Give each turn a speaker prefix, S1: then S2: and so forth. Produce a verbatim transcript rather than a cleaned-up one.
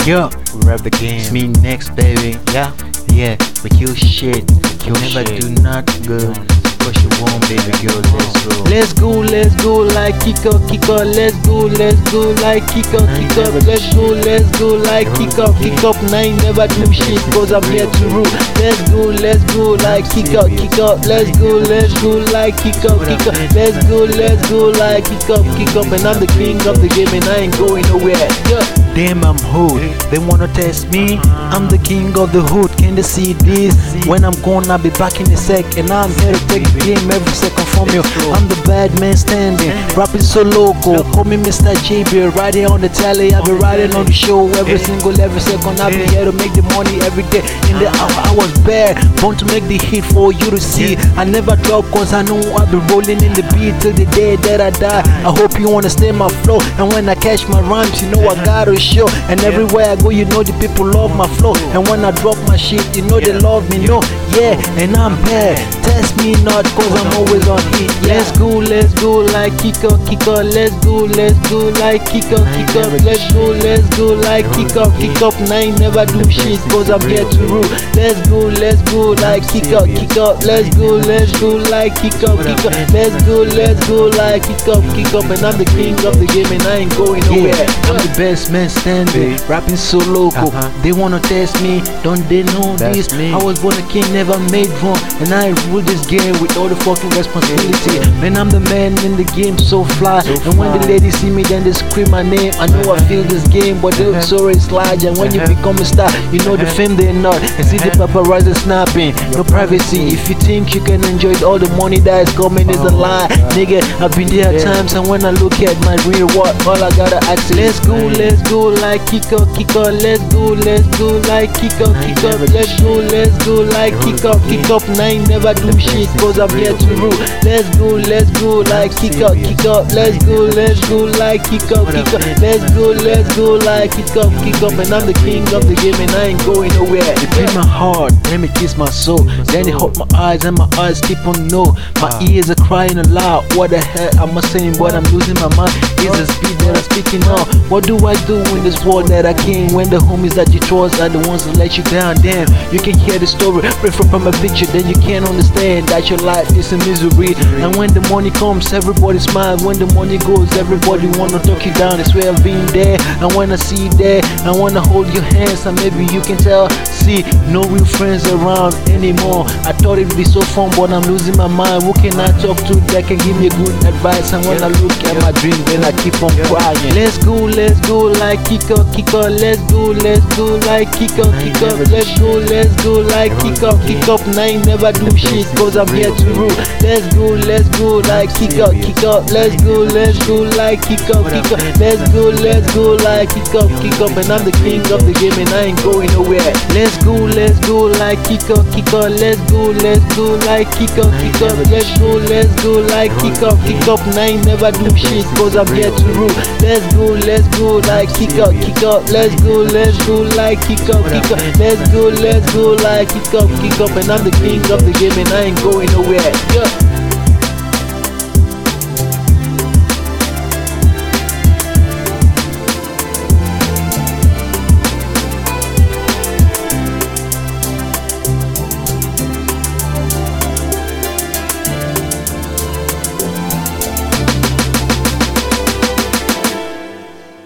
S1: Yo,
S2: We rap the game.
S1: it's me next, baby.
S2: Yeah.
S1: Yeah, we kill shit. You
S2: Kill
S1: never
S2: shit.
S1: do not good. What you want, baby girl? Let's go.
S3: Let's go, let's go like kick up, kick up, let's go, let's go like kick up, kick up, let's go, let's go like kick up, kick up, and I ain't never do shit cause I'm here to rule. Let's go, let's go like kick up, kick up, let's go, let's go like kick up, kick up, let's go, let's go like kick up, kick up, and I'm the king of the game and I ain't going nowhere. Yeah.
S1: Damn, I'm hood. They wanna test me. I'm the king of the hood. Can they see this? When I'm gone, I'll be back in a sec. And I'm here to take the game every second from you. I'm the bad man standing, rapping so local. Call me Mister J B, right here on the tally. I'll be riding on the show every single, every second. I'll be here to make the money every day. In the hour, I was bad, born to make the hit for you to see. I never drop cause I know I'll be rolling in the beat till the day that I die. I hope you understand my flow. And when I catch my rhymes, you know I gotta show. And everywhere I go, you know the people love my flow. And when I drop my shit, you know they love me, no, yeah. And I'm bad, test me not cause I'm always on hit. Yeah.
S3: Let's go, let's go like kick up, kick up, let's go, let's go like kick up, kick up, let's go, let's go like kick up, kick up, and I ain't never do shit cause I'm here to rule. Let's go, let's go like kick up, kick up, let's go, let's go like kick up, kick up, let's go, let's go like kick up, kick up, and I'm the king of the game and I ain't going nowhere.
S1: Yeah, I'm the best man standing, rapping so local.
S2: Uh-huh.
S1: They wanna test me, don't they know
S2: That's
S1: this?
S2: me.
S1: I was born a king, never made wrong, and I rule this game with all the fucking responsibility. Man, I'm the man in the game, so fly.
S2: So
S1: and when the
S2: fly.
S1: ladies see me, then they scream my name. I know I feel this game, but they so it's large. And when you
S2: Uh-huh.
S1: become a star, you know the fame they're not. And see the paparazzi snapping, no privacy. If you think you can enjoy it, all the money that is coming is a
S2: Oh,
S1: lie,
S2: God.
S1: nigga. I've been there at
S2: Yeah.
S1: times, and when I look at my real what, all I gotta ask is,
S3: Let's go, let's go like kick up, kick up, let's go, let's go like kick up, kick up, let's go, let's go like kick up, kick up, and I ain't never do shit cause I'm here to rule. Let's go, let's go like kick up, kick up, let's go, let's go like kick up, kick up, let's go, let's go like kick up, kick up, and I'm the king of the game and I ain't going nowhere.
S1: They play my heart, let me kiss my soul. Then they hold my eyes and my eyes keep on no. My ears are crying aloud. What the hell am I saying? But I'm losing my mind. It's the speed that I'm speaking on. What do I do in this world that I came? When the homies that you trust are the ones that let you down. Damn, you can hear the story right from a picture, then you can't understand that your life is a misery. And when the money comes, everybody smiles. When the money goes, everybody wanna talk you down. It's where I've been there. And when I see you there, I wanna hold your hands, and maybe you can tell. See, no real friends around anymore. I thought it'd be so fun, but I'm losing my mind. Who can I talk to that can give me good advice? And when I look at my dream, then I keep on crying.
S3: Let's go, let's go like kick up, kick up, let's go, let's go like kick up, kick up, let's go, let's go like kick up, kick up, and I ain't never do shit cause I'm here to rule. Let's go, let's go like kick up, kick up, let's go, let's go like kick up, kick up, let's go, let's go like kick up, kick up, and I'm the king of the game and I ain't going nowhere. Let's go, let's go like kick up, kick up, let's go, let's go like kick up, kick up, let's go, let's go like kick up, kick up, and I ain't never do shit cause I'm here to rule. Let's go, let's go like kick up, kick up, let's go, let's go like kick up, kick up, let's go, let's go like kick up, kick up, and I'm the king of the game and I ain't going nowhere. Yeah.